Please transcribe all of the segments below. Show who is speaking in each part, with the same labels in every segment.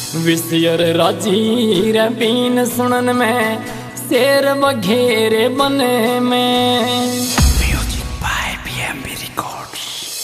Speaker 1: विषयर राजी रे बीन सुनन में शेर बघेरे बने में।
Speaker 2: Music by PMB records.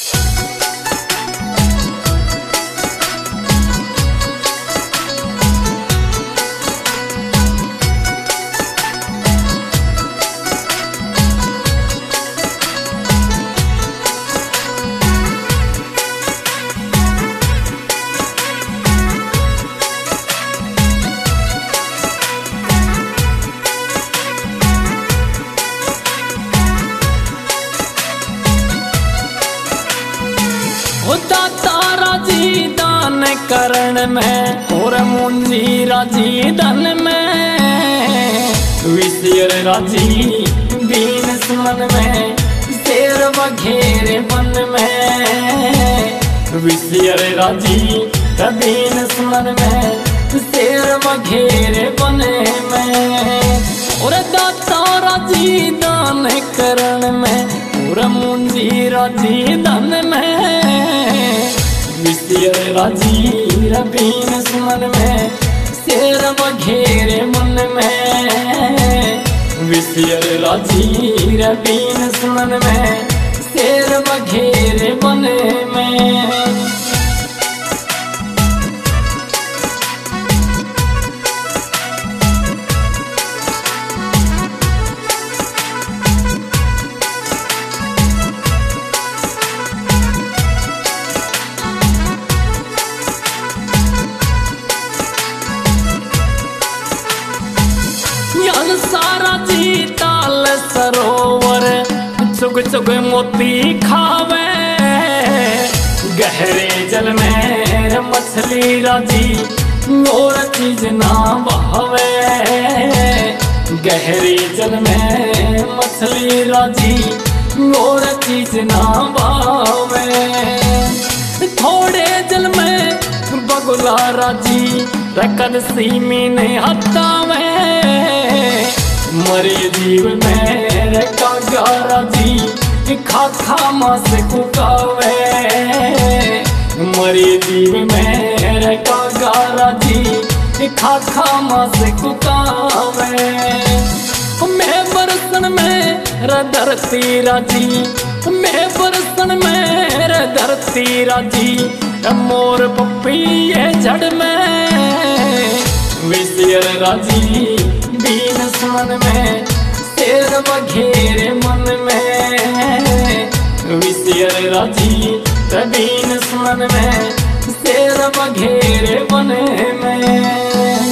Speaker 1: Tara ji दान करण में और मुंजी राजी धन में। विषयर राजी बीन सुमन में शेर बघेरे बन में। विषयर राजी बीन सुमन में शेर बघेरे बने में। और तारा जी दान करण में और मुंजी राजी धन में। विषयर राजी बीन सुमन में शेर बघेरे मन में। विषयर राजी बीन सुमन में शेर बघेरे बने में। सारा जी ताल सरोवर चुग चुग मोती खावे। गहरे जल में मछली राजी और चीज ना बहावे। गहरे जल में मछली राजी और चीज ना बहावे। थोड़े जल में बगुला राजी रकद सीमी ने हटावे। मरे जीव में कागा राजी खा खा मास कुकावे। मरे जीव में कागा राजी खा खा मास कुकावे। मैं बरसन में धरती राजी, मैं बरसन में धरती राजी। मोर पप्पी ये जड़ में। विषयर राजी बीन सुमन में शेर बघेरे मन में। विषयर राजी बीन सुमन में शेर बघेरे बने में।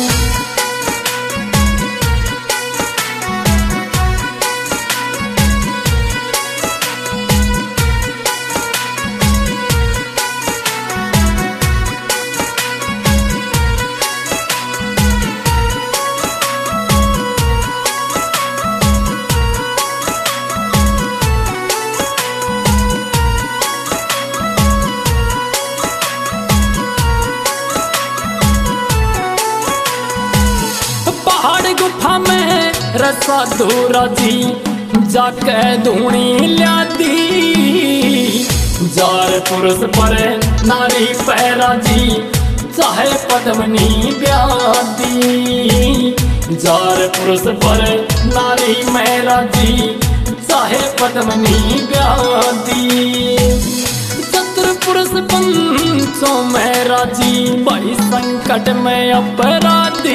Speaker 1: गुफा में रसा धूरा जी जाके धूनी ल्यादी। जार पुरुष पर नारी पैरा जी चाहे पद्मनी ब्यादी। जार पुरुष पर नारी मैरा जी चाहे पद्मनी ब्यादी। शत्रु पुरुष पंचों में राजी भाई संकट में अपराधी।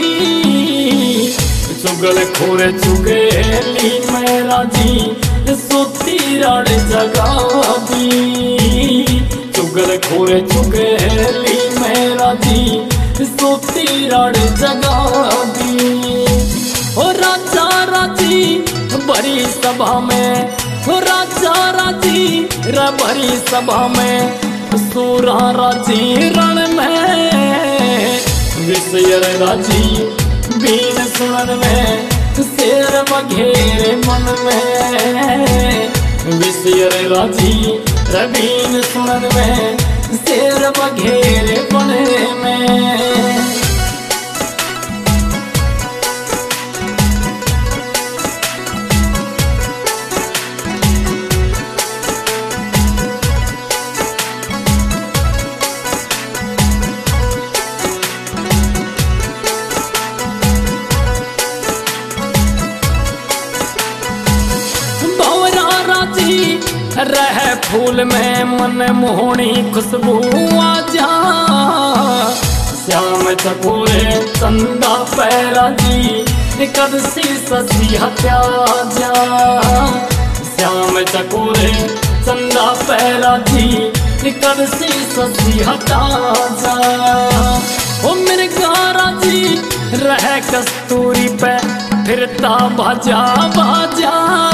Speaker 1: चुगल खोरे चुगेली में राजी सोती राड़ जगा दी। चुगल खोरे चुगेली में राजी सोती राड़ जगा दी। ओ राजा राजी बड़ी सभा में, ओ राजा राजी बड़ी सभा में। सूरा राजी रण में। विषयर राजी बीन सुमन में शेर बघेरे मन में। विषयर राजी बीन सुमन में शेर बघेरे बने में। फूल में मन मोहनी खुशबू आ जा। श्याम चकोरे चंदा पैरा जी कद सी ससी हत्या जा। श्याम चकोरे चंदा पैरा जी कद सी ससी हटा जा। ओ मेरे गारा जी रह कस्तूरी पे फिरता बाजा बाजा।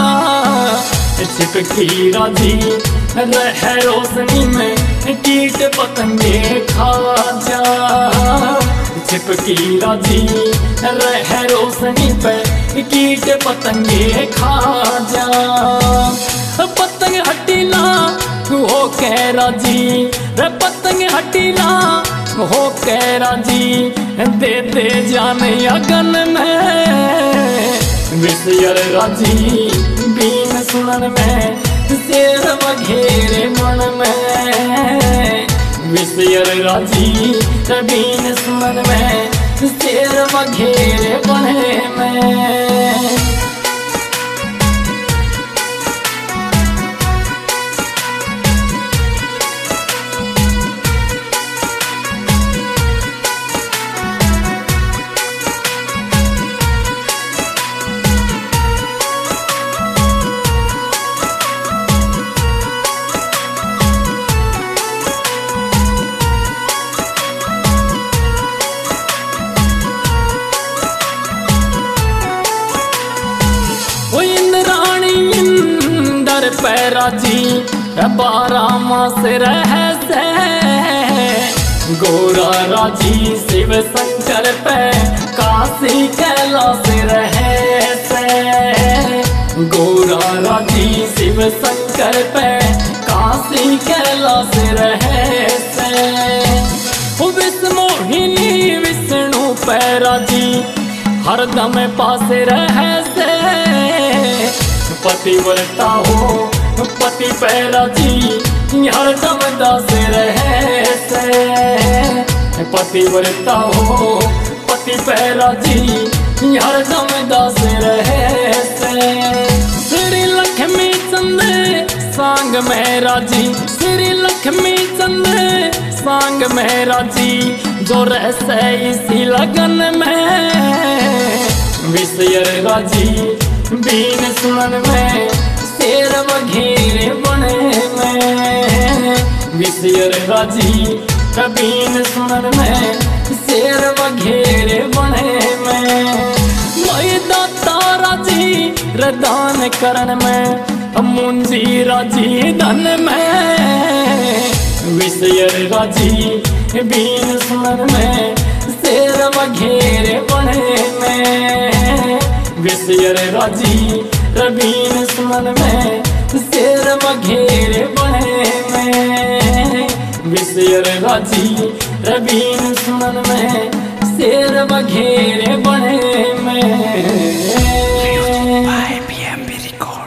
Speaker 1: चिपकी राजी रह रोशनी में कीट पतंगे खा जा। चिपकी राजी रह रोशनी पे कीट पतंगे खा जा। पतंग हटीला हो कह राजी रे पतंग हटीला हो कह राजी दे दे जाने अगन में। विषयर राजी बीन सुनन में शेर वघेरे मन में। विषयर राजी बीन सुनन में शेर वघेरे बने में। पैरा जी 12 मास रह से। गोरा राजी शिव शंकर पे काशी कैलाश रहे से। गोरा राजी शिव शंकर पे काशी कैलाश रहे से। विष्णुमोहिनी विष्णु पैरा जी हरदम पास रह से। पतिव्रता हो पति पैरा जी हरदम दास रहे से। पतिव्रता हो पति पैरा जी हरदम दास रहे से। श्री लक्ष्मी चंद सांग मेरा जी श्री लक्ष्मी चंद सांग मेरा जी जो रह से इसी लगन में। विषयर राजी बीन सुनन में शेर वघेरे बने में। विषयर राजी बीन सुनन में शेर वघेरे बने में। मैं दाता राजी रदान करण में मुंजी राजी धन में। विषयर राजी बीन सुनन में शेर वघेरे बने में। विषयर राजी रबीन सुमन में शेर वघेरे बने में। विषयर राजी रबीन सुमन में शेर वघेरे बने में।